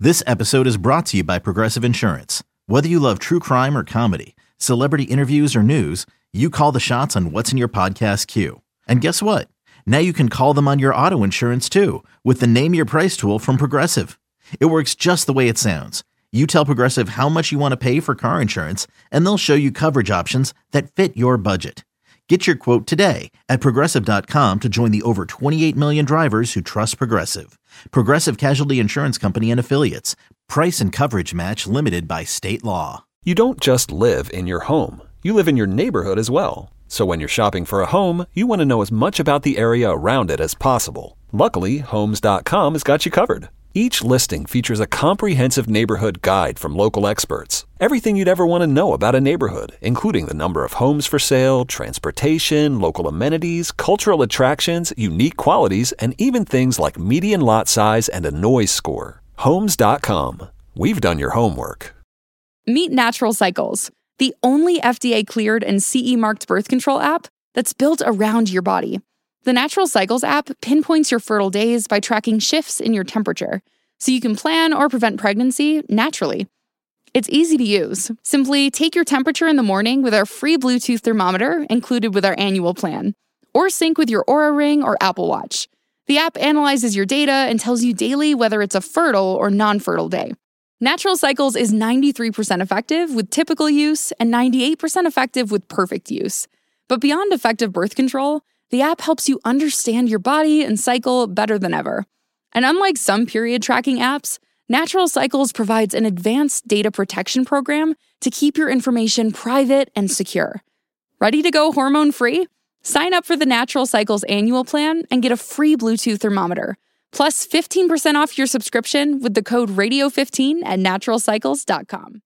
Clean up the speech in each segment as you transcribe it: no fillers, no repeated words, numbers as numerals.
This episode is brought to you by Progressive Insurance. Whether you love true crime or comedy, celebrity interviews or news, you call the shots on what's in your podcast queue. And guess what? Now you can call them on your auto insurance too with the Name Your Price tool from Progressive. It works just the way it sounds. You tell Progressive how much you want to pay for car insurance, and they'll show you coverage options that fit your budget. Get your quote today at Progressive.com to join the over 28 million drivers who trust Progressive. Progressive Casualty Insurance Company and Affiliates. Price and coverage match limited by state law. You don't just live in your home. You live in your neighborhood as well. So when you're shopping for a home, you want to know as much about the area around it as possible. Luckily, Homes.com has got you covered. Each listing features a comprehensive neighborhood guide from local experts. Everything you'd ever want to know about a neighborhood, including the number of homes for sale, transportation, local amenities, cultural attractions, unique qualities, and even things like median lot size and a noise score. Homes.com. We've done your homework. Meet Natural Cycles, the only FDA-cleared and CE-marked birth control app that's built around your body. The Natural Cycles app pinpoints your fertile days by tracking shifts in your temperature, so you can plan or prevent pregnancy naturally. It's easy to use. Simply take your temperature in the morning with our free Bluetooth thermometer included with our annual plan, or sync with your Oura Ring or Apple Watch. The app analyzes your data and tells you daily whether it's a fertile or non-fertile day. Natural Cycles is 93% effective with typical use and 98% effective with perfect use. But beyond effective birth control, the app helps you understand your body and cycle better than ever. And unlike some period tracking apps, Natural Cycles provides an advanced data protection program to keep your information private and secure. Ready to go hormone-free? Sign up for the Natural Cycles annual plan and get a free Bluetooth thermometer, plus 15% off your subscription with the code RADIO15 at naturalcycles.com.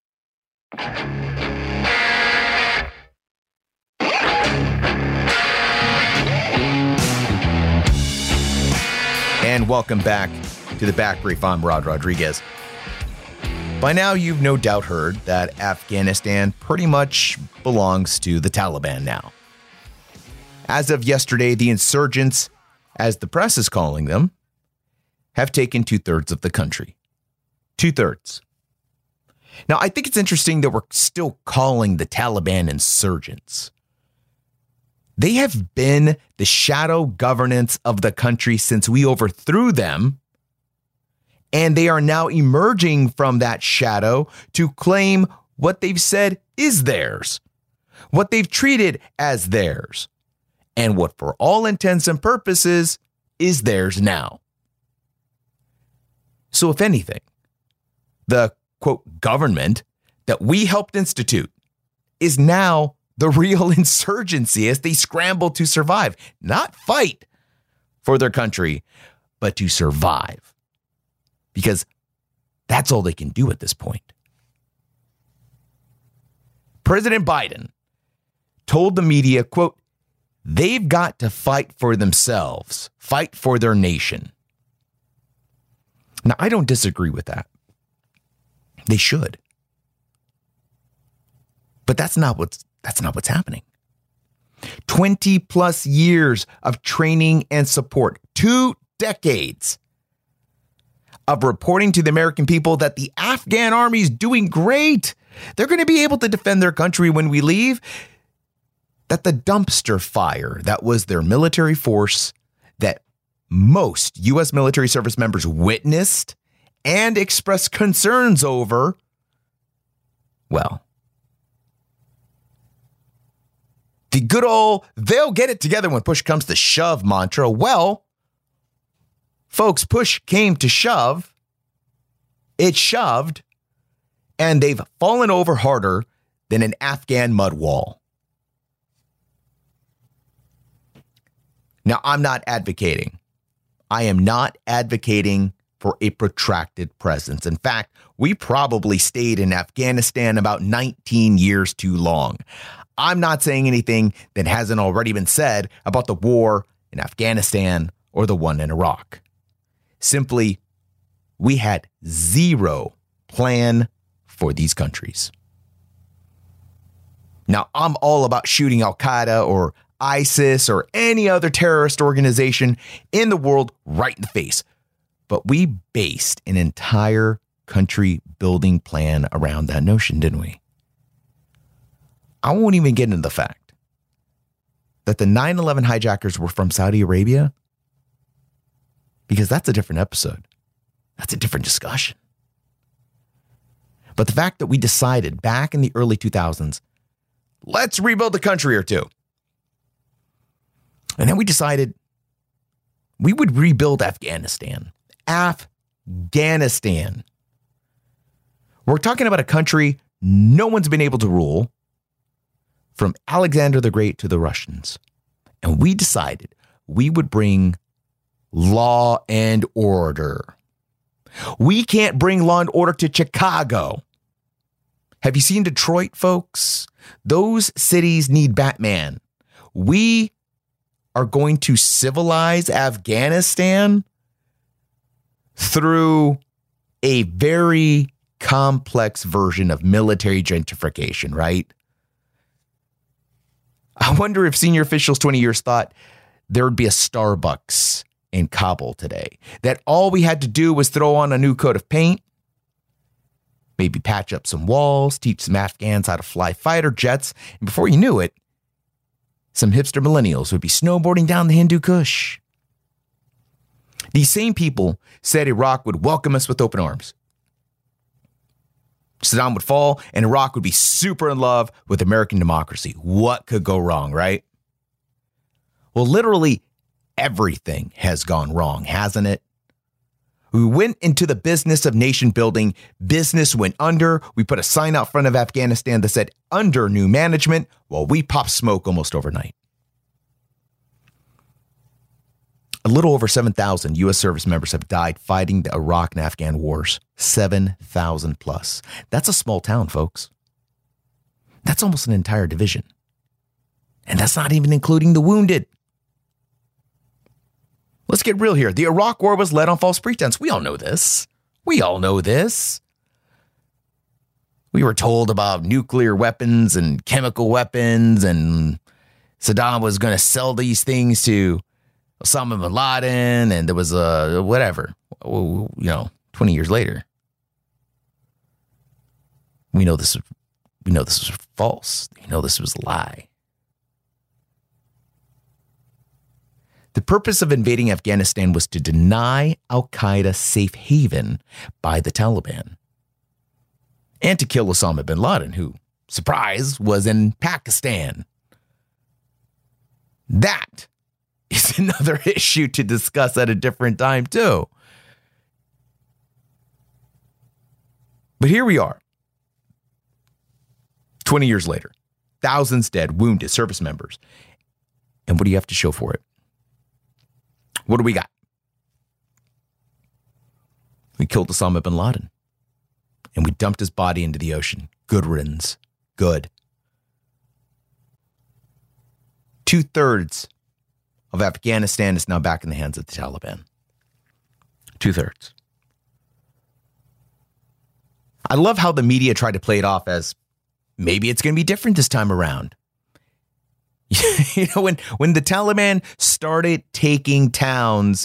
And welcome back to the Back Brief. I'm Rod Rodriguez. By now, you've no doubt heard that Afghanistan pretty much belongs to the Taliban now. As of yesterday, the insurgents, as the press is calling them, have taken 2/3 of the country. 2/3. Now, I think it's interesting that we're still calling the Taliban insurgents. They have been the shadow governance of the country since we overthrew them, and they are now emerging from that shadow to claim what they've said is theirs, what they've treated as theirs, and what for all intents and purposes is theirs now. So if anything, the, quote, government that we helped institute is now the real insurgency as they scramble to survive, not fight for their country, but to survive. Because that's all they can do at this point. President Biden told the media, quote, they've got to fight for themselves, fight for their nation. Now, I don't disagree with that. They should. But that's not what's happening. 20 plus years of training and support, 2 decades of reporting to the American people that the Afghan army is doing great. They're going to be able to defend their country when we leave. That the dumpster fire that was their military force that most U.S. military service members witnessed and expressed concerns over, well, the good old, they'll get it together when push comes to shove mantra. Well, folks, push came to shove. It shoved, and they've fallen over harder than an Afghan mud wall. Now, I'm not advocating. I am not advocating for a protracted presence. In fact, we probably stayed in Afghanistan about 19 years too long. I'm not saying anything that hasn't already been said about the war in Afghanistan or the one in Iraq. Simply, we had zero plan for these countries. Now, I'm all about shooting Al-Qaeda or ISIS or any other terrorist organization in the world right in the face. But we based an entire country building plan around that notion, didn't we? I won't even get into the fact that the 9/11 hijackers were from Saudi Arabia, because that's a different episode. That's a different discussion. But the fact that we decided back in the early 2000s, let's rebuild the country or two. And then we decided we would rebuild Afghanistan. Afghanistan. We're talking about a country no one's been able to rule, from Alexander the Great to the Russians. And we decided we would bring law and order. We can't bring law and order to Chicago. Have you seen Detroit, folks? Those cities need Batman. We are going to civilize Afghanistan through a very complex version of military gentrification, right? I wonder if senior officials 20 years thought there would be a Starbucks in Kabul today, that all we had to do was throw on a new coat of paint, maybe patch up some walls, teach some Afghans how to fly fighter jets, and before you knew it, some hipster millennials would be snowboarding down the Hindu Kush. These same people said Iraq would welcome us with open arms. Saddam would fall, and Iraq would be super in love with American democracy. What could go wrong, right? Well, literally everything has gone wrong, hasn't it? We went into the business of nation building. Business went under. We put a sign out front of Afghanistan that said, under new management, while we popped smoke almost overnight. A little over 7,000 U.S. service members have died fighting the Iraq and Afghan wars. 7,000 plus. That's a small town, folks. That's almost an entire division. And that's not even including the wounded. Let's get real here. The Iraq war was led on false pretense. We all know this. We all know this. We were told about nuclear weapons and chemical weapons, and Saddam was going to sell these things to Osama bin Laden, and there was a whatever, 20 years later. We know this was false. We know this was a lie. The purpose of invading Afghanistan was to deny al-Qaeda safe haven by the Taliban and to kill Osama bin Laden, who, surprise, was in Pakistan. That is another issue to discuss at a different time, too. But here we are, 20 years later, thousands dead, wounded, service members. And what do you have to show for it? What do we got? We killed Osama bin Laden, and we dumped his body into the ocean. Good riddance. Good. 2/3 of Afghanistan is now back in the hands of the Taliban. 2/3. I love how the media tried to play it off as maybe it's going to be different this time around. When the Taliban started taking towns,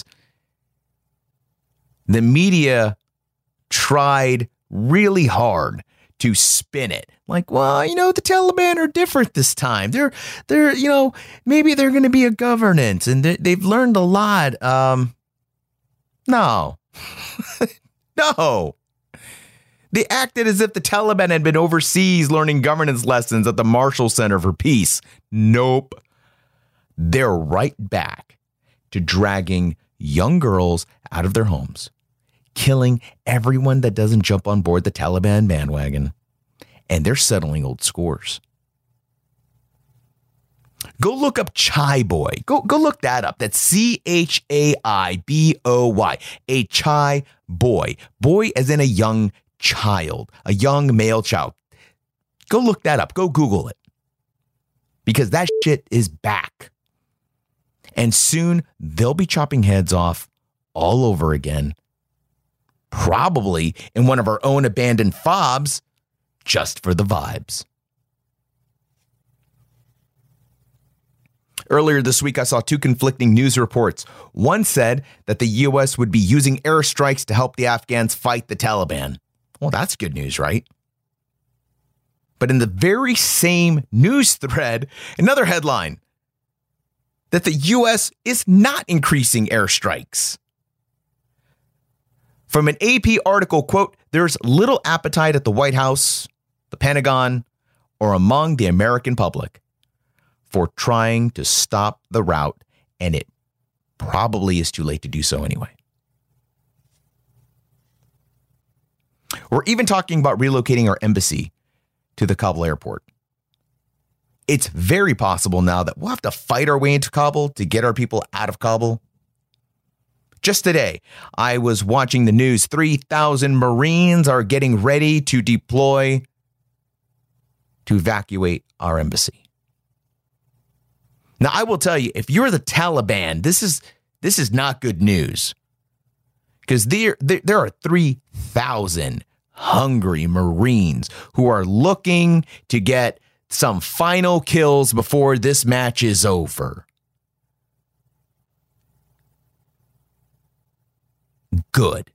the media tried really hard to spin it. Like, well, the Taliban are different this time. They're maybe they're going to be a governance and they've learned a lot. No. No. They acted as if the Taliban had been overseas learning governance lessons at the Marshall Center for Peace. Nope. They're right back to dragging young girls out of their homes, killing everyone that doesn't jump on board the Taliban bandwagon, and they're settling old scores. Go look up Chai Boy. Go look that up. That's Chaiboy. A Chai Boy. Boy as in a young child, a young male child. Go look that up. Go Google it. Because that shit is back. And soon they'll be chopping heads off all over again. Probably in one of our own abandoned fobs, just for the vibes. Earlier this week, I saw two conflicting news reports. One said that the U.S. would be using airstrikes to help the Afghans fight the Taliban. Well, that's good news, right? But in the very same news thread, another headline that the U.S. is not increasing airstrikes. From an AP article, quote, "There's little appetite at the White House, the Pentagon, or among the American public for trying to stop the rout, and it probably is too late to do so anyway." We're even talking about relocating our embassy to the Kabul airport. It's very possible now that we'll have to fight our way into Kabul to get our people out of Kabul. Just today, I was watching the news. 3,000 Marines are getting ready to deploy to evacuate our embassy. Now, I will tell you, if you're the Taliban, this is not good news, because there are 3,000 hungry Marines who are looking to get some final kills before this match is over. Good.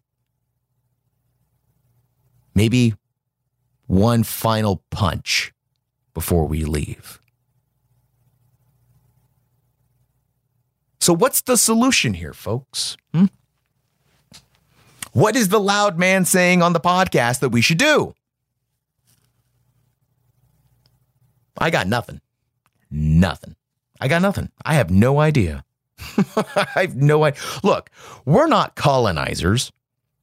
Maybe one final punch before we leave. So what's the solution here, folks? What is the loud man saying on the podcast that we should do? I got nothing. Nothing. I got nothing. I have no idea. I have no idea. Look, we're not colonizers.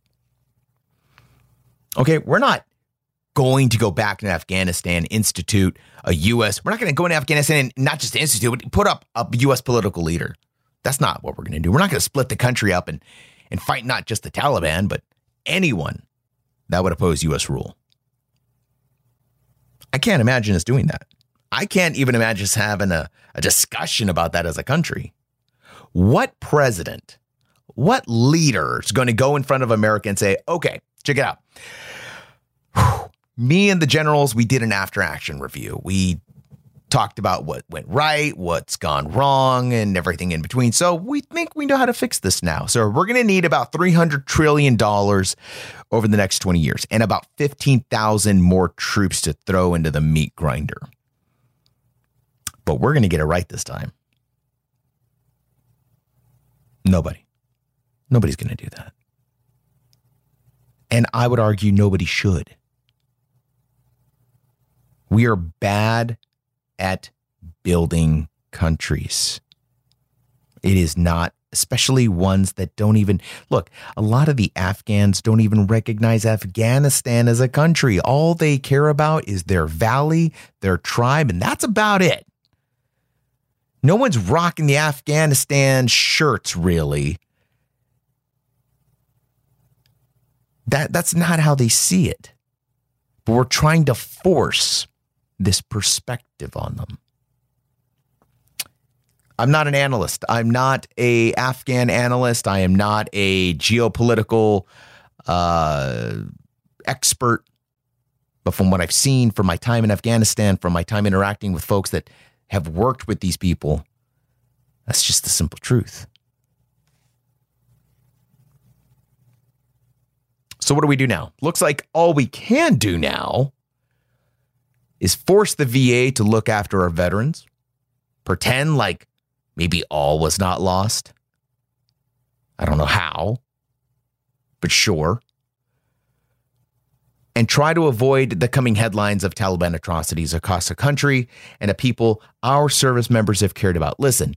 Okay, we're not going to go back to Afghanistan, institute a U.S. We're not going to go into Afghanistan and not just institute, but put up a U.S. political leader. That's not what we're going to do. We're not going to split the country up and fight not just the Taliban, but anyone that would oppose U.S. rule. I can't imagine us doing that. I can't even imagine us having a discussion about that as a country. What president, what leader is going to go in front of America and say, okay, check it out. Me and the generals, we did an after-action review. We talked about what went right, what's gone wrong, and everything in between. So we think we know how to fix this now. So we're going to need about $300 trillion over the next 20 years and about 15,000 more troops to throw into the meat grinder. But we're going to get it right this time. Nobody's going to do that. And I would argue nobody should. We are bad at building countries. It is not, especially ones that don't even, look, a lot of the Afghans don't even recognize Afghanistan as a country. All they care about is their valley, their tribe, and that's about it. No one's rocking the Afghanistan shirts, really. That's not how they see it. But we're trying to force this perspective on them. I'm not an analyst. I'm not a Afghan analyst. I am not a geopolitical expert. But from what I've seen, from my time in Afghanistan, from my time interacting with folks that have worked with these people, that's just the simple truth. So what do we do now? Looks like all we can do now is force the VA to look after our veterans, pretend like maybe all was not lost. I don't know how, but sure. And try to avoid the coming headlines of Taliban atrocities across the country and a people our service members have cared about. Listen,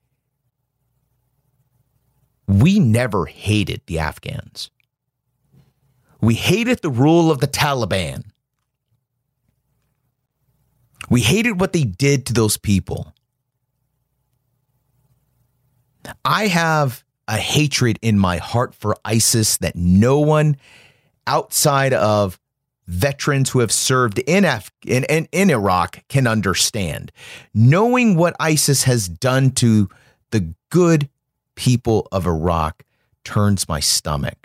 we never hated the Afghans. We hated the rule of the Taliban. We hated what they did to those people. I have a hatred in my heart for ISIS that no one outside of veterans who have served in Iraq can understand. Knowing what ISIS has done to the good people of Iraq turns my stomach.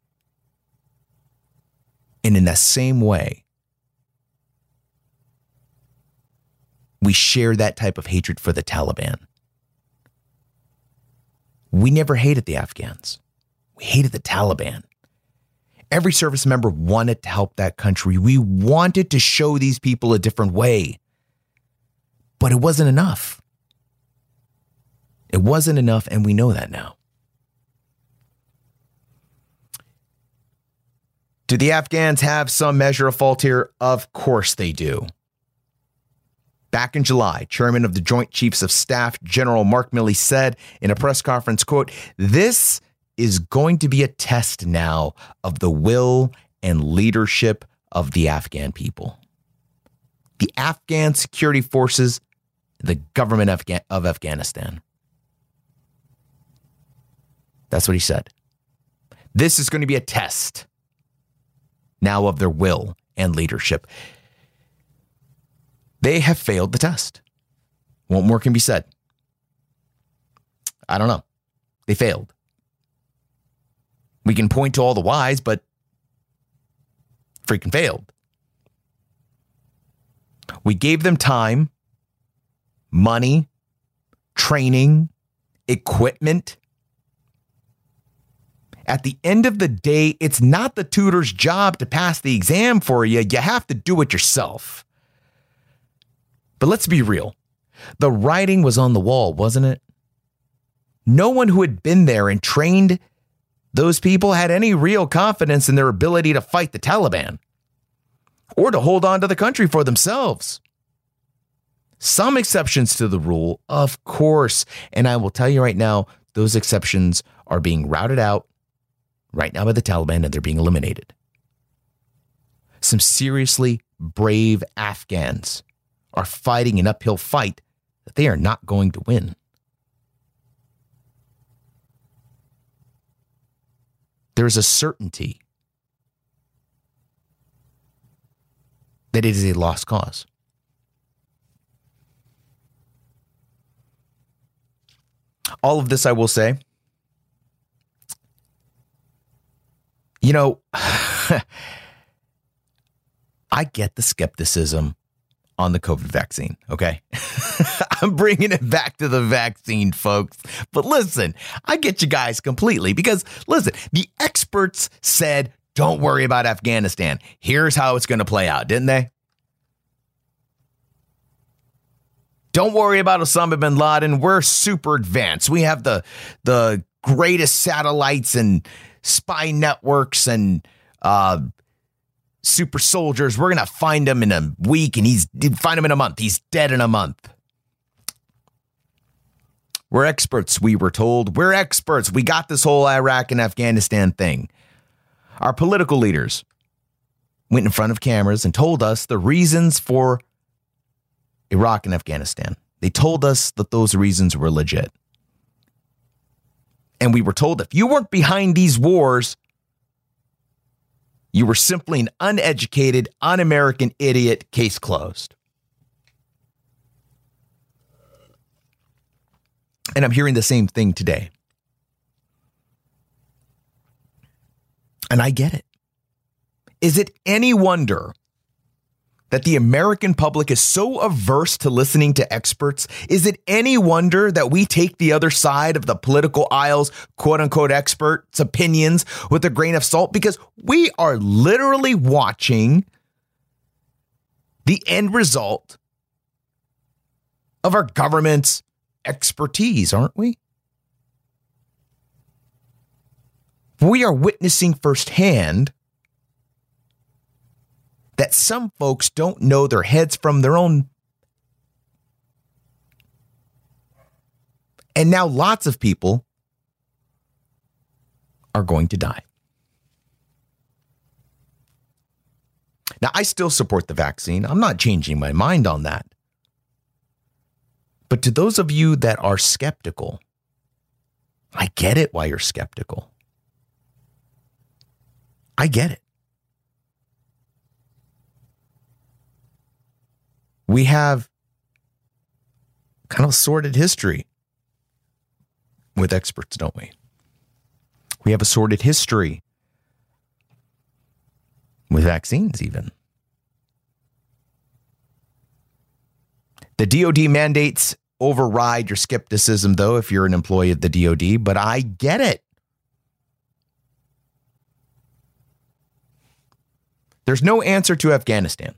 And in that same way, we share that type of hatred for the Taliban. We never hated the Afghans. We hated the Taliban. Every service member wanted to help that country. We wanted to show these people a different way. But it wasn't enough. It wasn't enough, and we know that now. Do the Afghans have some measure of fault here? Of course they do. Back in July, Chairman of the Joint Chiefs of Staff, General Mark Milley, said in a press conference, quote, "This is going to be a test now of the will and leadership of the Afghan people. The Afghan security forces, the government of Afghanistan." That's what he said. This is going to be a test now of their will and leadership. They have failed the test. What more can be said? I don't know. They failed. We can point to all the whys, but freaking failed. We gave them time, money, training, equipment. At the end of the day, it's not the tutor's job to pass the exam for you. You have to do it yourself. But let's be real. The writing was on the wall, wasn't it? No one who had been there and trained those people had any real confidence in their ability to fight the Taliban or to hold on to the country for themselves. Some exceptions to the rule, of course. And I will tell you right now, those exceptions are being routed out right now by the Taliban, and they're being eliminated. Some seriously brave Afghans are fighting an uphill fight that they are not going to win. There's a certainty that it is a lost cause. All of this, I will say, you know, I get the skepticism on the COVID vaccine, okay? I'm bringing it back to the vaccine, folks. But listen, I get you guys completely because, listen, the experts said, don't worry about Afghanistan. Here's how it's going to play out, didn't they? Don't worry about Osama bin Laden. We're super advanced. We have the greatest satellites and spy networks and super soldiers. We're going to find him in a week and find him in a month. He's dead in a month. We're experts, we were told. We're experts. We got this whole Iraq and Afghanistan thing. Our political leaders went in front of cameras and told us the reasons for Iraq and Afghanistan. They told us that those reasons were legit. And we were told if you weren't behind these wars, you were simply an uneducated, un-American idiot, case closed. And I'm hearing the same thing today. And I get it. Is it any wonder that the American public is so averse to listening to experts? Is it any wonder that we take the other side of the political aisle's quote unquote experts' opinions with a grain of salt? Because we are literally watching the end result of our government's expertise, aren't we? We are witnessing firsthand that some folks don't know their heads from their own. And now lots of people are going to die. Now, I still support the vaccine. I'm not changing my mind on that. But to those of you that are skeptical, I get it why you're skeptical. I get it. We have kind of a sordid history with experts, don't we? We have a sordid history with vaccines even. The DoD mandates override your skepticism, though, if you're an employee of the DoD, but I get it. There's no answer to Afghanistan.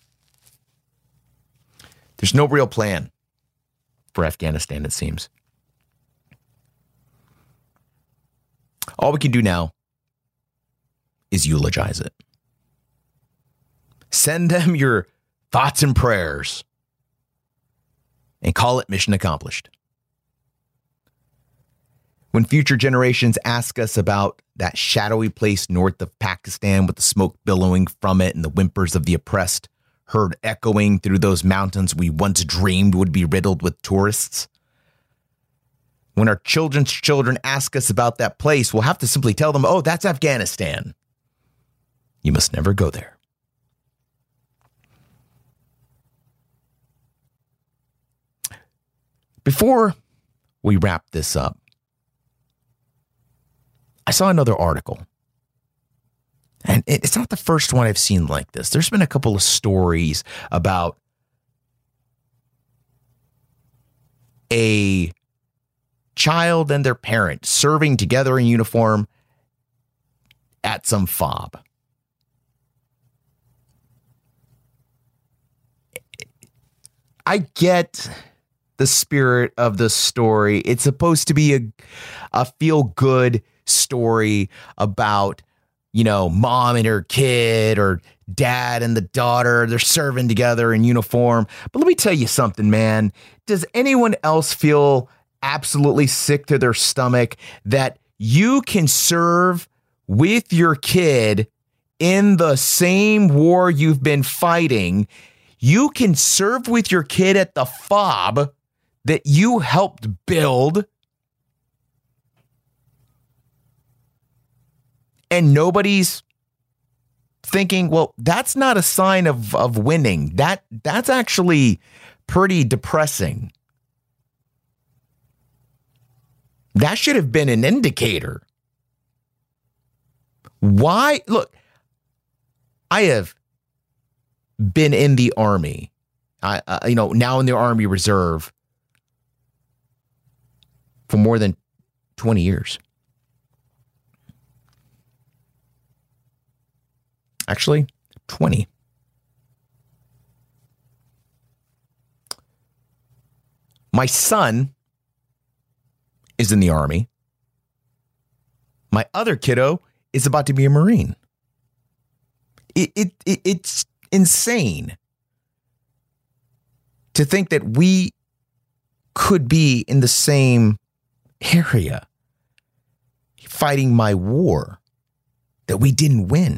There's no real plan for Afghanistan, it seems. All we can do now is eulogize it. Send them your thoughts and prayers and call it mission accomplished. When future generations ask us about that shadowy place north of Pakistan with the smoke billowing from it and the whimpers of the oppressed heard echoing through those mountains we once dreamed would be riddled with tourists, when our children's children ask us about that place, we'll have to simply tell them, oh, that's Afghanistan. You must never go there. Before we wrap this up, I saw another article. And it's not the first one I've seen like this. There's been a couple of stories about a child and their parent serving together in uniform at some fob. I get the spirit of the story. It's supposed to be a feel-good story about, you know, mom and her kid or dad and the daughter. They're serving together in uniform. But let me tell you something, man. Does anyone else feel absolutely sick to their stomach that you can serve with your kid in the same war you've been fighting? You can serve with your kid at the fob that you helped build, and nobody's thinking, well, that's not a sign of winning. That's actually pretty depressing. That should have been an indicator. Why? Look, I have been in the Army. Now in the Army Reserve for more than 20 years. Actually, 20. My son is in the Army. My other kiddo is about to be a Marine. It's insane to think that we could be in the same area fighting my war that we didn't win.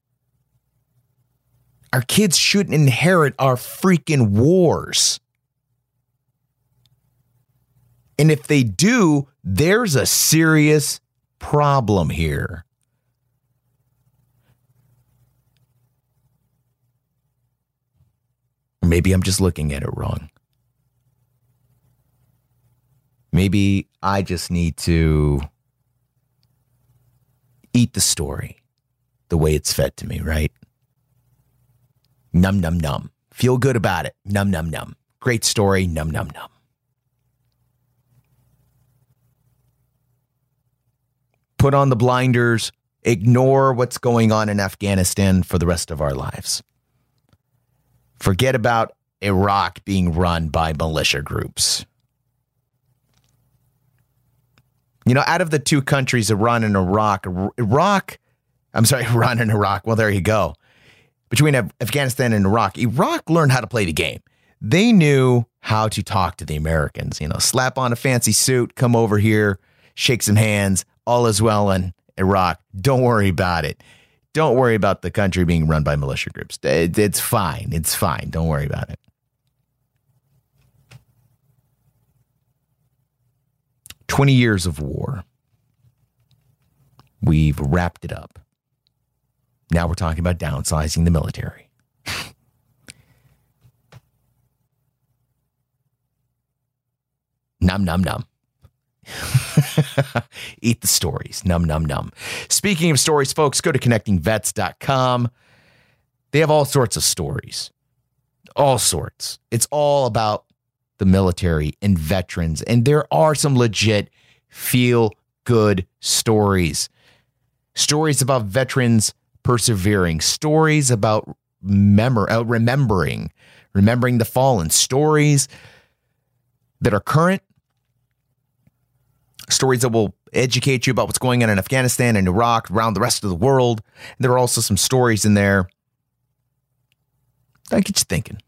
Our kids shouldn't inherit our freaking wars. And if they do, there's a serious problem here. Maybe I'm just looking at it wrong. Maybe I just need to eat the story the way it's fed to me, right? Num, num, num. Feel good about it. Num, num, num. Great story. Num, num, num. Put on the blinders. Ignore what's going on in Afghanistan for the rest of our lives. Forget about Iraq being run by militia groups. You know, out of the two countries, Iran and Iraq, Iran and Iraq. Well, there you go. Between Afghanistan and Iraq learned how to play the game. They knew how to talk to the Americans. You know, slap on a fancy suit, come over here, shake some hands. All is well in Iraq. Don't worry about it. Don't worry about the country being run by militia groups. It's fine. It's fine. Don't worry about it. 20 years of war. We've wrapped it up. Now we're talking about downsizing the military. Num, num, num. Eat the stories. Num, num, num. Speaking of stories, folks, go to connectingvets.com. They have all sorts of stories. All sorts. It's all about the military and veterans. And there are some legit feel-good stories. Stories about veterans persevering. Stories about remembering the fallen. Stories that are current. Stories that will educate you about what's going on in Afghanistan and Iraq, around the rest of the world. And there are also some stories in there that get you thinking.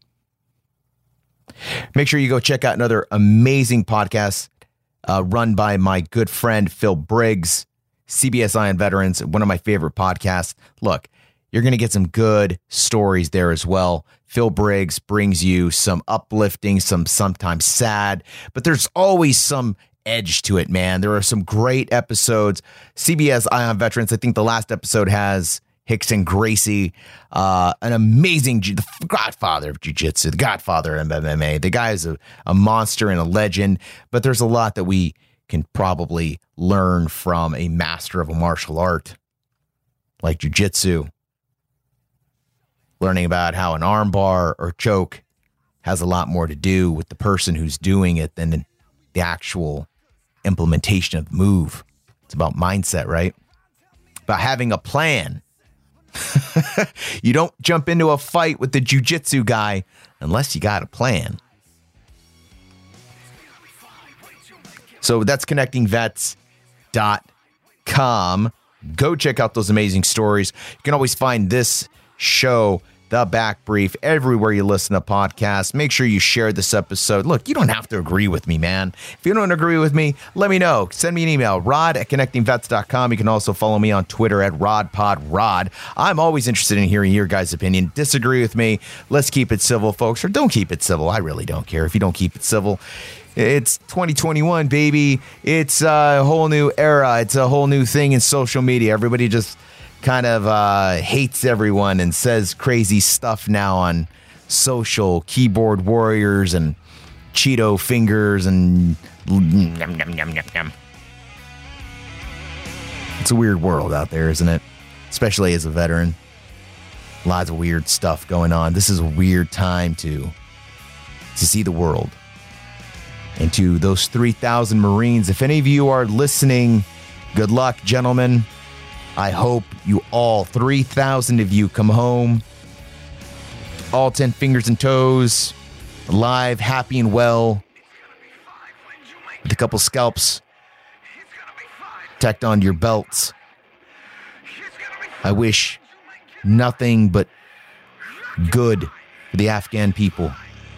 Make sure you go check out another amazing podcast run by my good friend Phil Briggs, CBS Eye on Veterans, one of my favorite podcasts. Look, you're going to get some good stories there as well. Phil Briggs brings you some uplifting, some sometimes sad, but there's always some edge to it, man. There are some great episodes. CBS Eye on Veterans, I think the last episode has Rickson Gracie, an amazing, the godfather of jiu-jitsu, the godfather of MMA. The guy is a monster and a legend, but there's a lot that we can probably learn from a master of a martial art like jiu-jitsu. Learning about how an arm bar or choke has a lot more to do with the person who's doing it than the actual implementation of the move. It's about mindset, right? About having a plan. You don't jump into a fight with the jiu-jitsu guy unless you got a plan. So that's connectingvets.com. Go check out those amazing stories. You can always find this show, The Back Brief, everywhere you listen to podcasts. Make sure you share this episode. Look, you don't have to agree with me, man. If you don't agree with me, let me know. Send me an email, rod@connectingvets.com. You can also follow me on Twitter at rodpodrod. I'm always interested in hearing your guys' opinion. Disagree with me. Let's keep it civil, folks, or don't keep it civil. I really don't care if you don't keep it civil. It's 2021, baby. It's a whole new era. It's a whole new thing in social media. Everybody just kind of hates everyone and says crazy stuff now on social. Keyboard warriors and Cheeto fingers and It's a weird world out there, isn't it? Especially as a veteran. Lots of weird stuff going on. This is a weird time to see the world. And to those 3,000 Marines, if any of you are listening, good luck, gentlemen. I hope you all, 3,000 of you, come home, all 10 fingers and toes, alive, happy and well, with a couple scalps tacked onto your belts. I wish nothing but good for the Afghan people.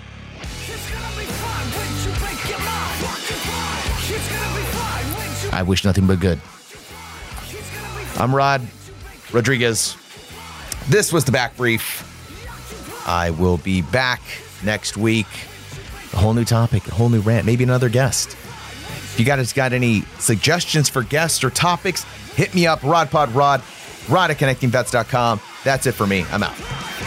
I wish nothing but good. I'm Rod Rodriguez. This was The Back Brief. I will be back next week. A whole new topic, a whole new rant, maybe another guest. If you guys got any suggestions for guests or topics, hit me up, rod@connectingvets.com. That's it for me. I'm out.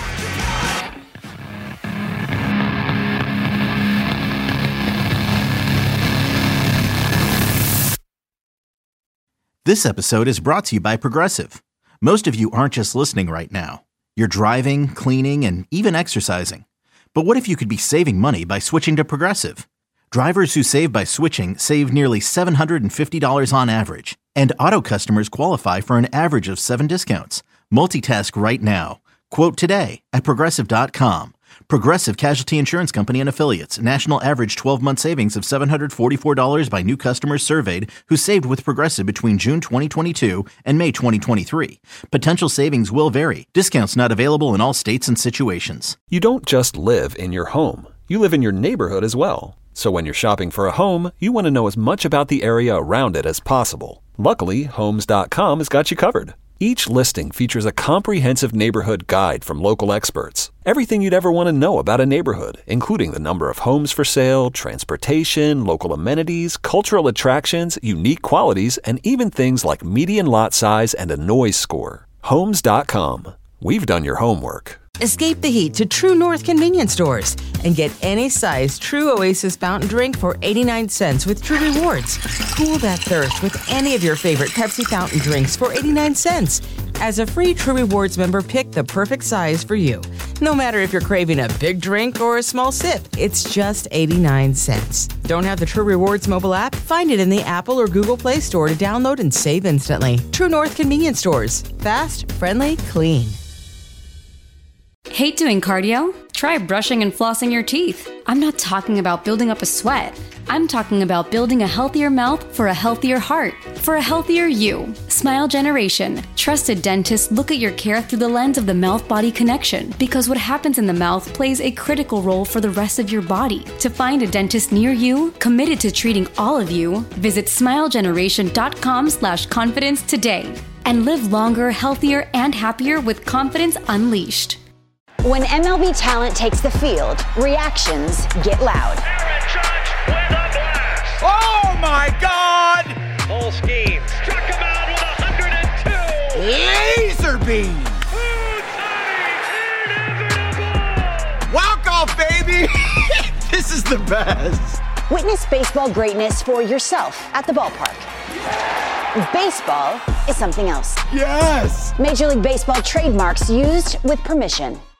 This episode is brought to you by Progressive. Most of you aren't just listening right now. You're driving, cleaning, and even exercising. But what if you could be saving money by switching to Progressive? Drivers who save by switching save nearly $750 on average. And auto customers qualify for an average of 7 discounts. Multitask right now. Quote today at Progressive.com. Progressive Casualty Insurance Company and Affiliates. National average 12-month savings of $744 by new customers surveyed who saved with Progressive between June 2022 and May 2023. Potential savings will vary. Discounts not available in all states and situations. You don't just live in your home. You live in your neighborhood as well. So when you're shopping for a home, you want to know as much about the area around it as possible. Luckily, Homes.com has got you covered. Each listing features a comprehensive neighborhood guide from local experts. Everything you'd ever want to know about a neighborhood, including the number of homes for sale, transportation, local amenities, cultural attractions, unique qualities, and even things like median lot size and a noise score. Homes.com. We've done your homework. Escape the heat to True North convenience stores and get any size True Oasis fountain drink for 89 cents with True Rewards. Cool that thirst with any of your favorite Pepsi fountain drinks for 89 cents. As a free True Rewards member, pick the perfect size for you. No matter if you're craving a big drink or a small sip, it's just 89 cents. Don't have the True Rewards mobile app? Find it in the Apple or Google Play Store to download and save instantly. True North Convenience Stores. Fast, friendly, clean. Hate doing cardio? Try brushing and flossing your teeth. I'm not talking about building up a sweat. I'm talking about building a healthier mouth for a healthier heart, for a healthier you. Smile Generation. Trusted dentists look at your care through the lens of the mouth-body connection, because what happens in the mouth plays a critical role for the rest of your body. To find a dentist near you, committed to treating all of you, visit smilegeneration.com/confidence today and live longer, healthier, and happier with confidence unleashed. When MLB talent takes the field, reactions get loud. Aaron Judge with a blast. Oh my God! Full scheme. Struck him out with 102. Laser beam. Inevitable. Walk-off, baby. This is the best. Witness baseball greatness for yourself at the ballpark. Baseball is something else. Yes. Major League Baseball trademarks used with permission.